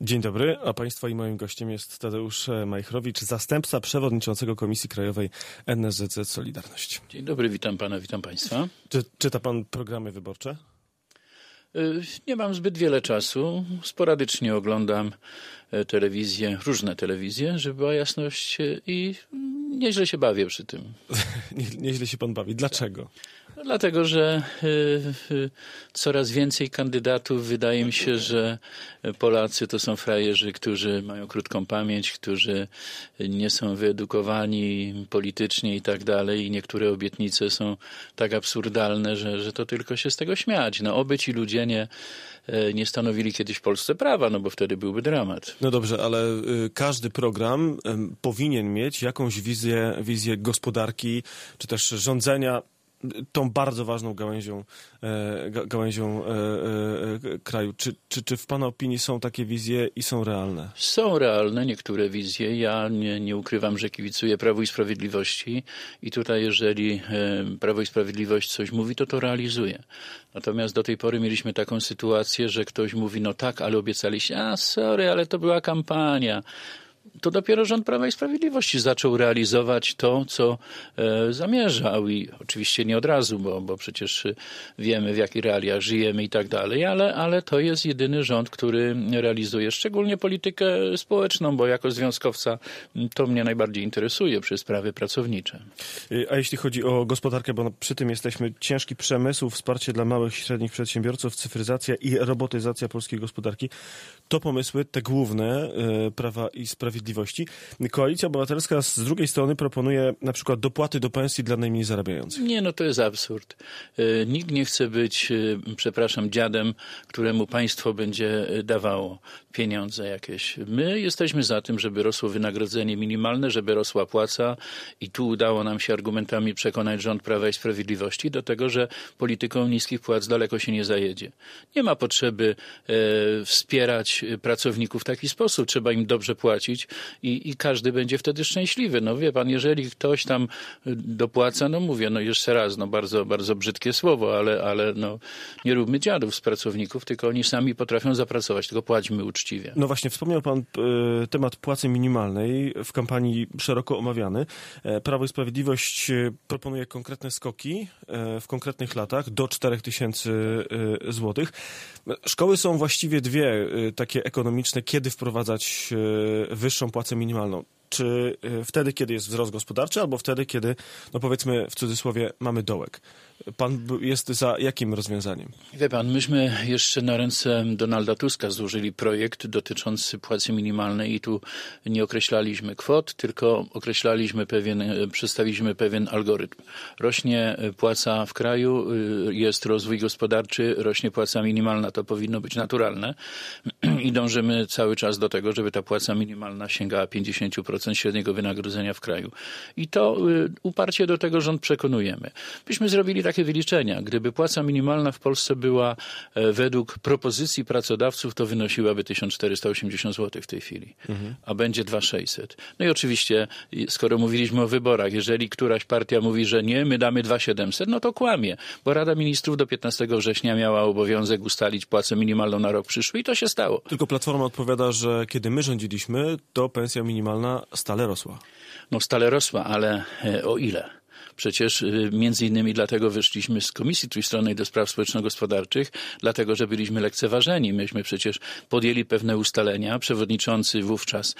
Dzień dobry, a Państwa i moim gościem jest Tadeusz Majchrowicz, zastępca przewodniczącego Komisji Krajowej NSZZ Solidarność. Dzień dobry, witam pana, witam państwa. Czyta pan programy wyborcze? Nie mam zbyt wiele czasu. Sporadycznie oglądam telewizję, różne telewizje, żeby była jasność, i nieźle się bawię przy tym. Nieźle się pan bawi. Dlaczego? No, dlatego, że coraz więcej kandydatów, wydaje mi się, że Polacy to są frajerzy, którzy mają krótką pamięć, którzy nie są wyedukowani politycznie i tak dalej. I niektóre obietnice są tak absurdalne, że to tylko się z tego śmiać. No, oby ci ludzie nie stanowili kiedyś w Polsce prawa, no bo wtedy byłby dramat. No dobrze, ale każdy program powinien mieć jakąś wizję gospodarki, czy też rządzenia tą bardzo ważną gałęzią kraju. Czy w pana opinii są takie wizje i są realne? Są realne niektóre wizje. Ja nie ukrywam, że kibicuję Prawu i Sprawiedliwości i tutaj jeżeli Prawo i Sprawiedliwość coś mówi, to realizuje. Natomiast do tej pory mieliśmy taką sytuację, że ktoś mówi, no tak, ale obiecaliście, sorry, ale to była kampania. To dopiero rząd Prawa i Sprawiedliwości zaczął realizować to, co zamierzał, i oczywiście nie od razu, bo przecież wiemy, w jakich realiach żyjemy i tak dalej, ale to jest jedyny rząd, który realizuje szczególnie politykę społeczną, bo jako związkowca to mnie najbardziej interesuje przez sprawy pracownicze. A jeśli chodzi o gospodarkę, bo przy tym jesteśmy, ciężki przemysł, wsparcie dla małych i średnich przedsiębiorców, cyfryzacja i robotyzacja polskiej gospodarki, to pomysły te główne Prawa i Sprawiedliwości. Koalicja Obywatelska z drugiej strony proponuje na przykład dopłaty do pensji dla najmniej zarabiających. Nie, no to jest absurd. Nikt nie chce być, dziadem, któremu państwo będzie dawało pieniądze jakieś. My jesteśmy za tym, żeby rosło wynagrodzenie minimalne, żeby rosła płaca, i tu udało nam się argumentami przekonać rząd Prawa i Sprawiedliwości do tego, że polityką niskich płac daleko się nie zajedzie. Nie ma potrzeby wspierać pracowników w taki sposób. Trzeba im dobrze płacić i każdy będzie wtedy szczęśliwy. No wie pan, jeżeli ktoś tam dopłaca, no mówię, no jeszcze raz, no bardzo, bardzo brzydkie słowo, ale no nie róbmy dziadów z pracowników, tylko oni sami potrafią zapracować, tylko płaćmy uczciwie. No właśnie, wspomniał pan temat płacy minimalnej, w kampanii szeroko omawiany. Prawo i Sprawiedliwość proponuje konkretne skoki w konkretnych latach do 4000 złotych. Szkoły są właściwie dwie takie ekonomiczne, kiedy wprowadzać wyższą płacę minimalną. Czy wtedy, kiedy jest wzrost gospodarczy, albo wtedy, kiedy, no powiedzmy w cudzysłowie, mamy dołek? Pan jest za jakim rozwiązaniem? Wie pan, myśmy jeszcze na ręce Donalda Tuska złożyli projekt dotyczący płacy minimalnej i tu nie określaliśmy kwot, tylko przedstawiliśmy pewien algorytm. Rośnie płaca w kraju, jest rozwój gospodarczy, rośnie płaca minimalna, to powinno być naturalne i dążymy cały czas do tego, żeby ta płaca minimalna sięgała 50% średniego wynagrodzenia w kraju. I to uparcie do tego rząd przekonujemy. Myśmy zrobili takie wyliczenia. Gdyby płaca minimalna w Polsce była według propozycji pracodawców, to wynosiłaby 1480 zł w tej chwili, a będzie 2600. No i oczywiście, skoro mówiliśmy o wyborach, jeżeli któraś partia mówi, że nie, my damy 2700, no to kłamie, bo Rada Ministrów do 15 września miała obowiązek ustalić płacę minimalną na rok przyszły i to się stało. Tylko Platforma odpowiada, że kiedy my rządziliśmy, to pensja minimalna stale rosła. No stale rosła, ale o ile? Przecież między innymi dlatego wyszliśmy z Komisji Trójstronnej do Spraw Społeczno-Gospodarczych, dlatego, że byliśmy lekceważeni. Myśmy przecież podjęli pewne ustalenia. Przewodniczący wówczas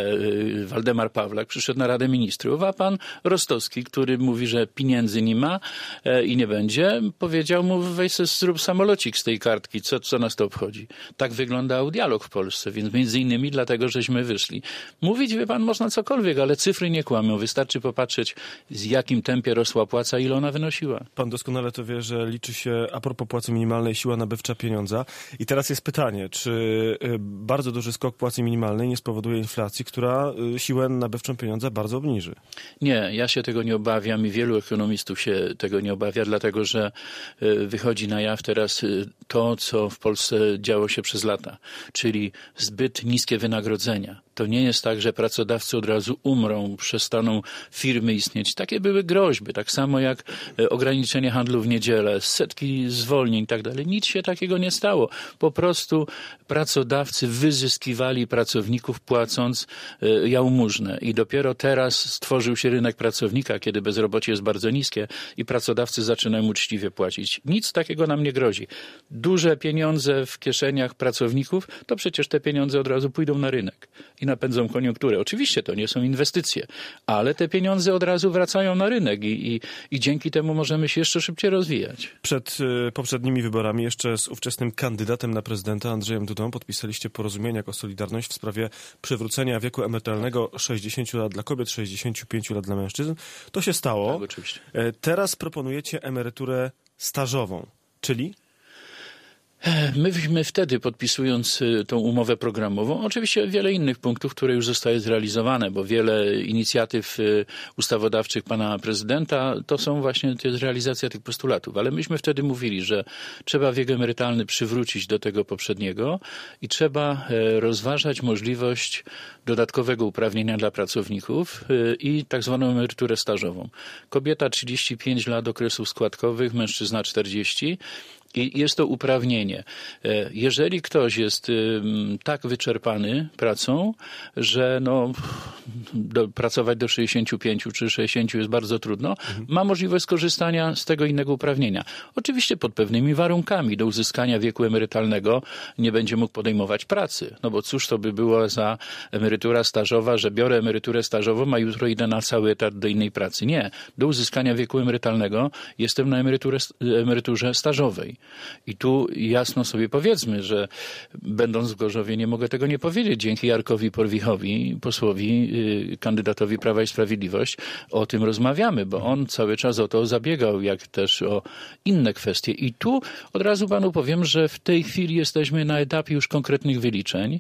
Waldemar Pawlak przyszedł na Radę Ministrów, a pan Rostowski, który mówi, że pieniędzy nie ma i nie będzie, powiedział mu, weź zrób samolocik z tej kartki, co nas to obchodzi. Tak wyglądał dialog w Polsce, więc między innymi dlatego, żeśmy wyszli. Mówić, wie pan, można cokolwiek, ale cyfry nie kłamią. Wystarczy popatrzeć, z jakim tempie rosła płaca, ile ona wynosiła. Pan doskonale to wie, że liczy się, a propos płacy minimalnej, siła nabywcza pieniądza. I teraz jest pytanie, czy bardzo duży skok płacy minimalnej nie spowoduje inflacji, która siłę nabywczą pieniądza bardzo obniży? Nie, ja się tego nie obawiam i wielu ekonomistów się tego nie obawia, dlatego że wychodzi na jaw teraz to, co w Polsce działo się przez lata, czyli zbyt niskie wynagrodzenia. To nie jest tak, że pracodawcy od razu umrą, przestaną firmy istnieć. Takie były groźby, tak samo jak ograniczenie handlu w niedzielę, setki zwolnień i tak dalej. Nic się takiego nie stało. Po prostu pracodawcy wyzyskiwali pracowników, płacąc jałmużnę. I dopiero teraz stworzył się rynek pracownika, kiedy bezrobocie jest bardzo niskie i pracodawcy zaczynają uczciwie płacić. Nic takiego nam nie grozi. Duże pieniądze w kieszeniach pracowników, to przecież te pieniądze od razu pójdą na rynek i napędzą koniunkturę. Oczywiście to nie są inwestycje, ale te pieniądze od razu wracają na rynek i dzięki temu możemy się jeszcze szybciej rozwijać. Przed poprzednimi wyborami jeszcze z ówczesnym kandydatem na prezydenta Andrzejem Dudą podpisaliście porozumienie jako Solidarność w sprawie przywrócenia wieku emerytalnego 60 lat dla kobiet, 65 lat dla mężczyzn. To się stało. Tak, oczywiście. Teraz proponujecie emeryturę stażową, czyli? Myśmy wtedy, podpisując tą umowę programową, oczywiście wiele innych punktów, które już zostały zrealizowane, bo wiele inicjatyw ustawodawczych pana prezydenta to są właśnie realizacja tych postulatów. Ale myśmy wtedy mówili, że trzeba wiek emerytalny przywrócić do tego poprzedniego i trzeba rozważać możliwość dodatkowego uprawnienia dla pracowników i tak zwaną emeryturę stażową. Kobieta 35 lat okresów składkowych, mężczyzna 40. I jest to uprawnienie. Jeżeli ktoś jest tak wyczerpany pracą, że pracować do 65 czy 60 jest bardzo trudno, ma możliwość skorzystania z tego innego uprawnienia. Oczywiście pod pewnymi warunkami. Do uzyskania wieku emerytalnego nie będzie mógł podejmować pracy. No bo cóż to by było za emerytura stażowa, że biorę emeryturę stażową, a jutro idę na cały etat do innej pracy. Nie. Do uzyskania wieku emerytalnego jestem na emeryturze stażowej. I tu jasno sobie powiedzmy, że będąc w Gorzowie nie mogę tego nie powiedzieć. Dzięki Jarkowi Porwichowi, posłowi, kandydatowi Prawa i Sprawiedliwość, o tym rozmawiamy, bo on cały czas o to zabiegał, jak też o inne kwestie. I tu od razu panu powiem, że w tej chwili jesteśmy na etapie już konkretnych wyliczeń,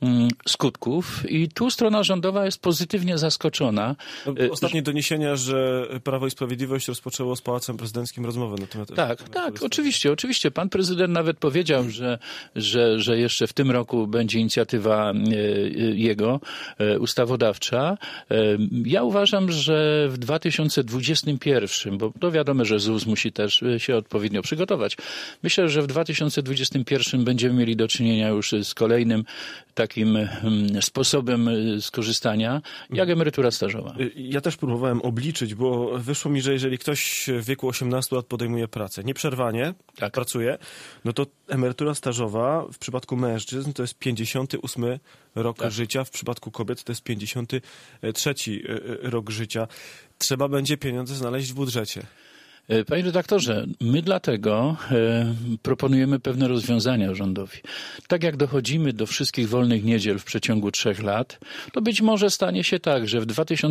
skutków i tu strona rządowa jest pozytywnie zaskoczona. Ostatnie doniesienia, że Prawo i Sprawiedliwość rozpoczęło z Pałacem Prezydenckim rozmowę na temat... Tak, oczywiście. Pan prezydent nawet powiedział, że jeszcze w tym roku będzie inicjatywa jego ustawodawcza. Ja uważam, że w 2021, bo to wiadomo, że ZUS musi też się odpowiednio przygotować. Myślę, że w 2021 będziemy mieli do czynienia już z kolejnym takim sposobem skorzystania, jak emerytura stażowa. Ja też próbowałem obliczyć, bo wyszło mi, że jeżeli ktoś w wieku 18 lat podejmuje pracę, nieprzerwanie pracuje, no to emerytura stażowa w przypadku mężczyzn to jest 58 rok życia, w przypadku kobiet to jest 53 rok życia. Trzeba będzie pieniądze znaleźć w budżecie. Panie redaktorze, my dlatego proponujemy pewne rozwiązania rządowi. Tak jak dochodzimy do wszystkich wolnych niedziel w przeciągu 3 lat, to być może stanie się tak, że w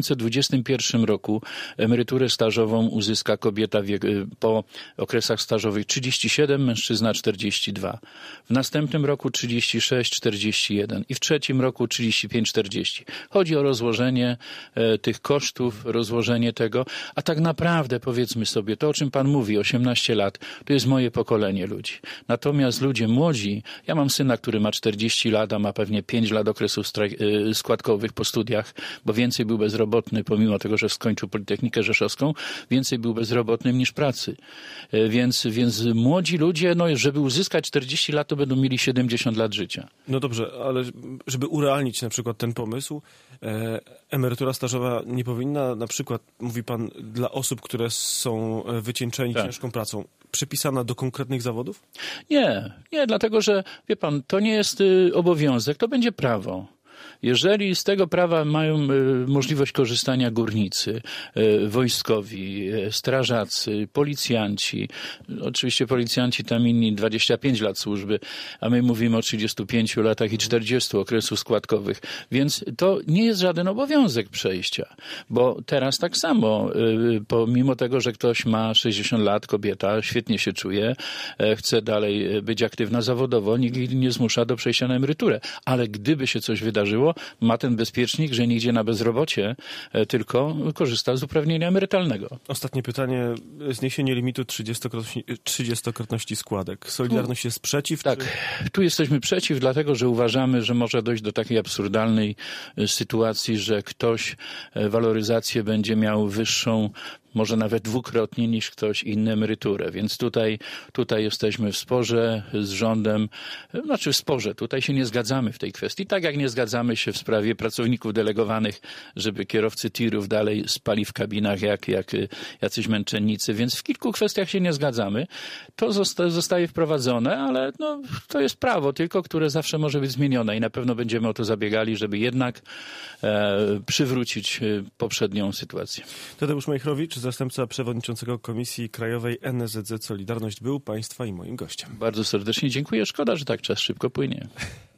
2021 roku emeryturę stażową uzyska kobieta po okresach stażowych 37, mężczyzna 42. W następnym roku 36, 41 i w trzecim roku 35, 40. Chodzi o rozłożenie tych kosztów, rozłożenie tego, a tak naprawdę powiedzmy sobie, to o czym pan mówi, 18 lat, to jest moje pokolenie ludzi. Natomiast ludzie młodzi, ja mam syna, który ma 40 lat, a ma pewnie 5 lat okresów składkowych po studiach, bo więcej był bezrobotny, pomimo tego, że skończył Politechnikę Rzeszowską, więcej był bezrobotnym niż pracy. Więc młodzi ludzie, żeby uzyskać 40 lat, to będą mieli 70 lat życia. No dobrze, ale żeby urealnić na przykład ten pomysł, emerytura stażowa nie powinna, na przykład, mówi pan, dla osób, które są wycieńczeni ciężką pracą, przypisana do konkretnych zawodów? Nie, dlatego że, wie pan, to nie jest obowiązek, to będzie prawo. Jeżeli z tego prawa mają możliwość korzystania górnicy, wojskowi, strażacy, policjanci, oczywiście policjanci tam inni 25 lat służby, a my mówimy o 35 latach i 40 okresów składkowych, więc to nie jest żaden obowiązek przejścia, bo teraz tak samo, pomimo tego, że ktoś ma 60 lat, kobieta, świetnie się czuje, chce dalej być aktywna zawodowo, nikt jej nie zmusza do przejścia na emeryturę, ale gdyby się coś wydarzyło, wydarzyło, ma ten bezpiecznik, że nie idzie na bezrobocie, tylko korzysta z uprawnienia emerytalnego. Ostatnie pytanie. Zniesienie limitu 30-krotności składek. Solidarność jest przeciw? Tak, tu jesteśmy przeciw, dlatego że uważamy, że może dojść do takiej absurdalnej sytuacji, że ktoś waloryzację będzie miał wyższą, może nawet dwukrotnie niż ktoś inny emeryturę. Więc tutaj jesteśmy w sporze z rządem, znaczy w sporze, tutaj się nie zgadzamy w tej kwestii. Tak jak nie zgadzamy się w sprawie pracowników delegowanych, żeby kierowcy tirów dalej spali w kabinach jak jacyś męczennicy, więc w kilku kwestiach się nie zgadzamy. To zostaje wprowadzone, ale no, to jest prawo tylko, które zawsze może być zmienione i na pewno będziemy o to zabiegali, żeby jednak przywrócić poprzednią sytuację. Tadeusz Majchrowicz, zastępca przewodniczącego Komisji Krajowej NSZZ Solidarność, był Państwa i moim gościem. Bardzo serdecznie dziękuję. Szkoda, że tak czas szybko płynie.